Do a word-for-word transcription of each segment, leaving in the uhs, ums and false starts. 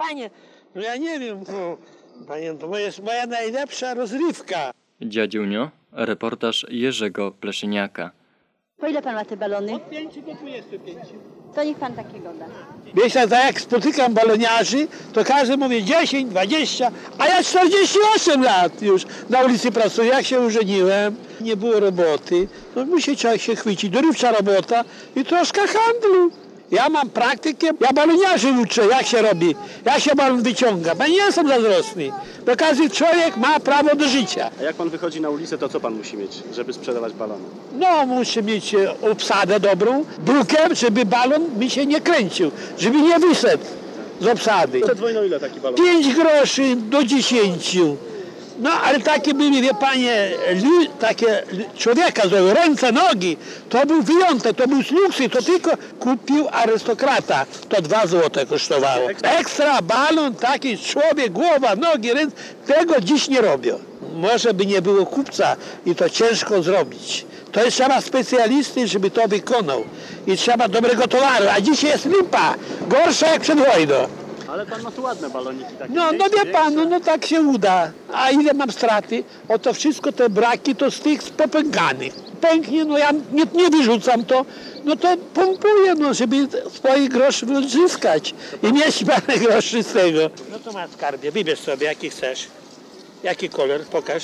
Panie, no ja nie wiem, to, panie, to jest moja najlepsza rozrywka. Dziadziunio, reportaż Jerzego Pleszyniaka. Po ile pan ma te balony? Od pięciu do dwudziestu pięciu. To niech pan takiego da. Wiesz, tak jak spotykam baloniarzy, to każdy mówi dziesięć, dwadzieścia, a ja czterdzieści osiem lat już na ulicy pracuję. Jak się ożeniłem, nie było roboty, no musi człowiek się chwycić. Dorywcza robota i troszkę handlu. Ja mam praktykę, ja baloniarzy uczę, jak się robi, jak się balon wyciąga. Bo nie jestem zazdrosny, bo każdy człowiek ma prawo do życia. A jak pan wychodzi na ulicę, to co pan musi mieć, żeby sprzedawać balony? No, muszę mieć obsadę dobrą, brukiem, żeby balon mi się nie kręcił, żeby nie wyszedł z obsady. Przed wojną ile taki balon? pięć groszy do dziesięciu. No, ale takie były, wie panie, lu, takie człowieka, ręce, nogi, to był wyjątek, to był luksy, to tylko kupił arystokrata. To dwa złote kosztowało. Ekstra balon, taki człowiek, głowa, nogi, ręce, tego dziś nie robią. Może by nie było kupca i to ciężko zrobić. To jest trzeba specjalisty, żeby to wykonał. I trzeba dobrego towaru, a dzisiaj jest lipa, gorsza jak przed wojną. Ale pan ma tu ładne baloniki takie. No, no wie pan, no, no tak się uda. A ile mam straty? Oto wszystko te braki to z tych popękanych. Pęknie, no ja nie, nie wyrzucam to, no to pompuję, no, żeby swoich groszy zyskać i mieć parę groszy z tego. No to masz skarbie, wybierz sobie jaki chcesz. Jaki kolor? Pokaż.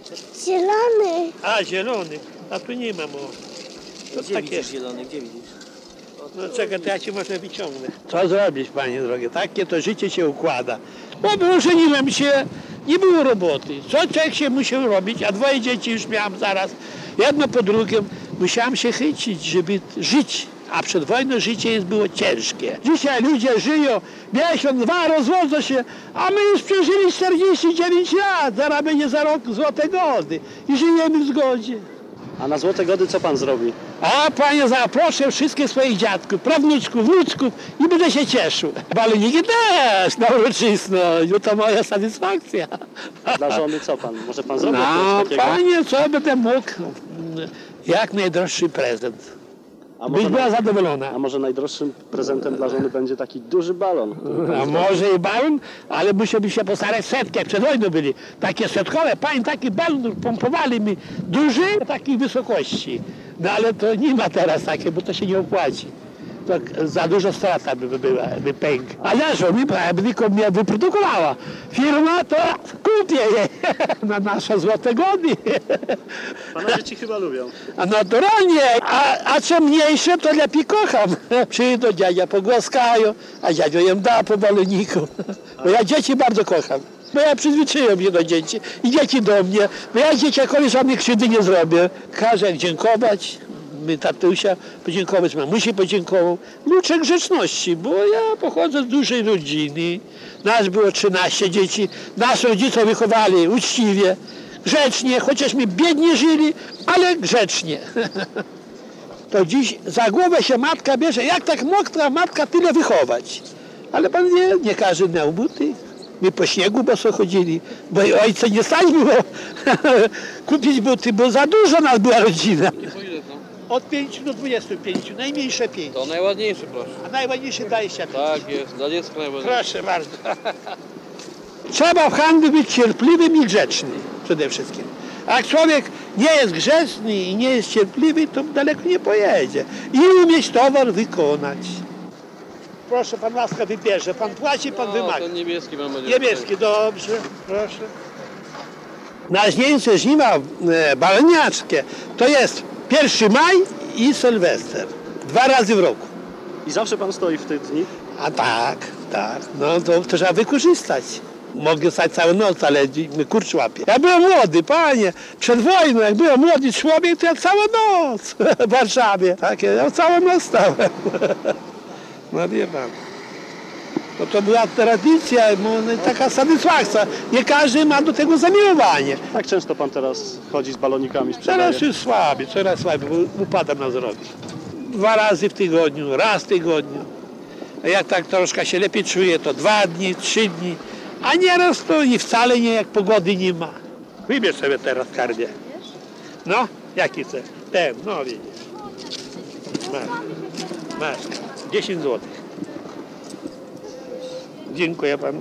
Zielony. A, zielony. A tu nie mam. O. To Gdzie takie. widzisz zielony? Gdzie widzisz? No czekaj, to ja ci może wyciągnę. Co zrobić, panie drogie? Takie to życie się układa. Bo ożeniłem się, nie było roboty. Co człowiek się musiał robić, a dwoje dzieci już miałem zaraz. Jedno po drugim. Musiałem się chycić, żeby żyć. A przed wojną życie jest było ciężkie. Dzisiaj ludzie żyją miesiąc, dwa, rozwodzą się, a my już przeżyli czterdzieści dziewięć lat. Zaraz będzie za rok złote gody i żyjemy w zgodzie. A na złote gody co pan zrobi? A panie, zaproszę wszystkich swoich dziadków, prawnuczków, wnuczków i będę się cieszył. Baloniki też na uroczystość, bo to moja satysfakcja. Dla żony co pan? Może pan zrobi No coś takiego? panie, co będę mógł? Jak najdroższy prezent. A Byś może, była zadowolona. a może najdroższym prezentem dla żony będzie taki duży balon? A może i balon, ale musiałby się postarać setki, jak przed wojną byli. Takie setkowe, pani, taki balon pompowali mi duży, takiej wysokości. No ale to nie ma teraz takie, bo to się nie opłaci. To za dużo strata by była, by pęk. Ale żona by tylko mnie wyprodukowała. Firma to kupię jej na nasze złote gody. Pana dzieci chyba lubią. A naturalnie, a, a co mniejsze, to lepiej kocham. Przyjdą, dziadzia pogłaskają, a dziadzio jem da po baloniku. Bo ja dzieci bardzo kocham. Bo ja przyzwyczaiłem się do dzieci i dzieci do mnie. Bo ja dzieciakowi żadnych krzywdy nie zrobię. Każę dziękować. My tatusia podziękować, mamusi podziękował. Uczę grzeczności, bo ja pochodzę z dużej rodziny. Nas było trzynaście dzieci. Nas rodzice wychowali uczciwie, grzecznie, chociaż my biednie żyli, ale grzecznie. To dziś za głowę się matka bierze. Jak tak mogła matka tyle wychować? Ale pan wie, nie każdy miał buty. My po śniegu boso chodzili, bo i ojca nie stać było kupić buty, bo za dużo nas była rodzina. Od pięciu do dwudziestu pięciu, najmniejsze pięć. To najładniejszy, proszę. A najładniejsze dwadzieścia pięć. Tak jest, dla dziecka najładniejszy. Proszę bardzo. Trzeba w handlu być cierpliwym i grzecznym przede wszystkim. A jak człowiek nie jest grzeczny i nie jest cierpliwy, to daleko nie pojedzie. I umieć towar wykonać. Proszę, pan łaska wybierze. Pan płaci, pan No, wymaga. ten niebieski mam nadzieję. Niebieski, dobrze, proszę. Najważniejsze żniwa e, baloniarskie to jest pierwszy maj i Sylwester. Dwa razy w roku. I zawsze pan stoi w tych dni? A tak, tak. No to, to trzeba wykorzystać. Mogę stać całą noc, ale kurcz łapie. Ja byłem młody, panie. Przed wojną, jak byłem młody człowiek, to ja całą noc w Warszawie. Tak, ja całą noc stałem. No wie pan. No to była tradycja, taka satysfakcja. Nie każdy ma do tego zamiłowanie. Jak często pan teraz chodzi z balonikami, sprzedaje? Teraz już słabiej, coraz słabiej, bo upadam na zdrowie. Dwa razy w tygodniu, raz w tygodniu. A jak tak troszkę się lepiej czuję, to dwa dni, trzy dni. A nieraz to i wcale nie, jak pogody nie ma. Wybierz sobie teraz skarbie. No, jaki chcesz? Ten, no widzisz. Masz, masz, dziesięć złotych. Dziękuję panu.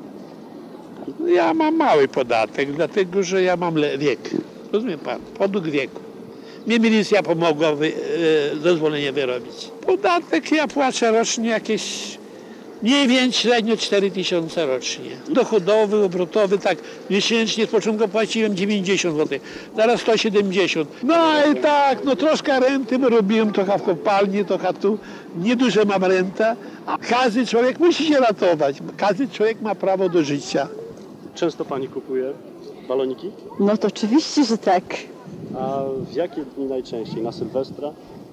Ja mam mały podatek, dlatego że ja mam le- wiek. Rozumie pan? Podług wieku. Mnie milicja pomogła wy, e, zezwolenie wyrobić. Podatek ja płacę rocznie jakieś mniej więcej średnio cztery tysiące rocznie. Dochodowy, obrotowy, tak miesięcznie z początku płaciłem dziewięćdziesiąt złotych, teraz sto siedemdziesiąt. No i tak, no troszkę renty robiłem, trochę w kopalni, trochę tu. Nieduże mam rentę, a każdy człowiek musi się ratować. Każdy człowiek ma prawo do życia. Często pani kupuje baloniki? No to oczywiście, że tak. A w jakie dni najczęściej? Na Sylwestra?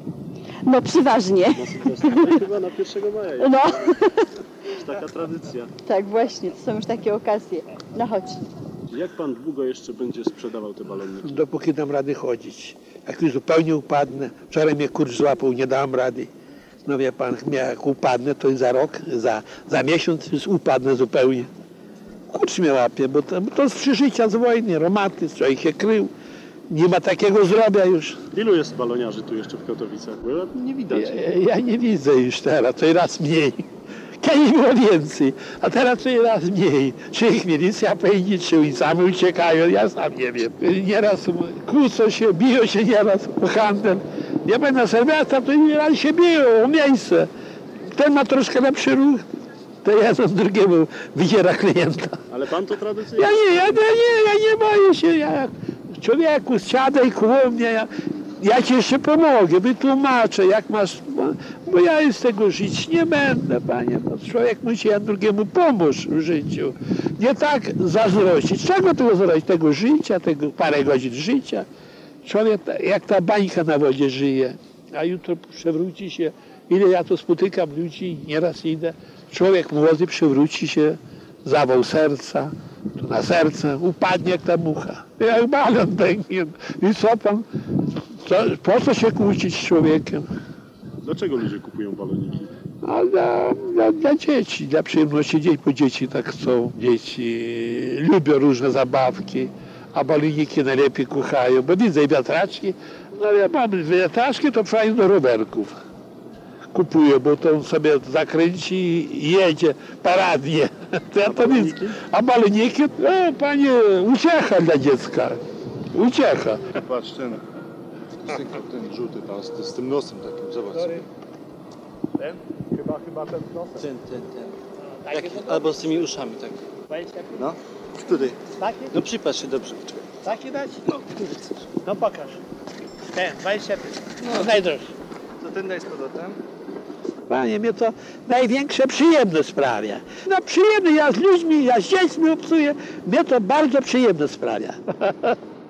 No przeważnie. Na Sylwestra? No, chyba na pierwszego maja jest. No, Jest taka tradycja. tak właśnie, to są już takie okazje. No chodź. Jak pan długo jeszcze będzie sprzedawał te baloniki? Dopóki dam rady chodzić. Jak już zupełnie upadnę, wczoraj mnie kurcz złapał, nie dałem rady. No wie pan, jak upadnę, to za rok, za, za miesiąc już upadnę zupełnie. Kurcz mnie łapie, bo to, bo to z przeżycia z wojny, romatyzm, człowiek się krył. Nie ma takiego zdrowia już. Ilu jest baloniarzy tu jeszcze w Katowicach? Bo ja nie widać. Ja, ja nie widzę już teraz, to raz mniej. Kiedyś było więcej, a teraz to raz mniej. Czy ich milicja pędzi, czy oni sami uciekają, ja sam nie wiem. Nieraz kłócą się, biją się nieraz o handel. Ja byłem na Sylwestra, to nieraz się biją o miejsce. Ten ma troszkę lepszy ruch, to jeden drugiemu wydziera klienta. Ale pan to tradycyjnie? Ja nie, ja, ja nie, ja nie boję się. Ja, człowieku, siadaj koło mnie, ja, ja ci jeszcze pomogę, wytłumaczę, jak masz, bo, bo ja z tego żyć nie będę, panie. No, człowiek musi jeden drugiemu pomóc w życiu. Nie tak zazdrościć. Czego tego zazdrościć? Tego życia, tego parę godzin życia. Człowiek jak ta bańka na wodzie żyje, a jutro przewróci się. Ile ja to spotykam ludzi, nieraz idę. Człowiek młody przewróci się, zawał serca, to na serce, upadnie jak ta mucha. Jak balon pęknie. I co pan? Co, po co się kłócić z człowiekiem? Dlaczego ludzie kupują baloniki? A dla, dla, dla dzieci, dla przyjemności dzieci, bo dzieci tak chcą. Dzieci lubią różne zabawki, a baloniki najlepiej kochają, bo widzę i wiatraczki. No ja mam wiatraczki, to fajnie do rowerków. Kupuję, bo to on sobie zakręci i jedzie paradnie. To ja to widzę. A baloniki? No panie, uciecha dla dziecka. Uciecha. Patrz ten, ten żółty tam z, z tym nosem takim, zobacz. Ten? Chyba, chyba ten nosem. Ten, ten, ten. Jak, albo z tymi uszami, tak. No, który? Taki? No przypatrz się dobrze. Taki dać? No, no pokaż. Ten, dwadzieścia pięć. No najdroższy. To ten daj z powrotem. Panie, mnie to największe przyjemność sprawia. No przyjemne, ja z ludźmi, ja z dziećmi obcuję, mnie to bardzo przyjemne sprawia.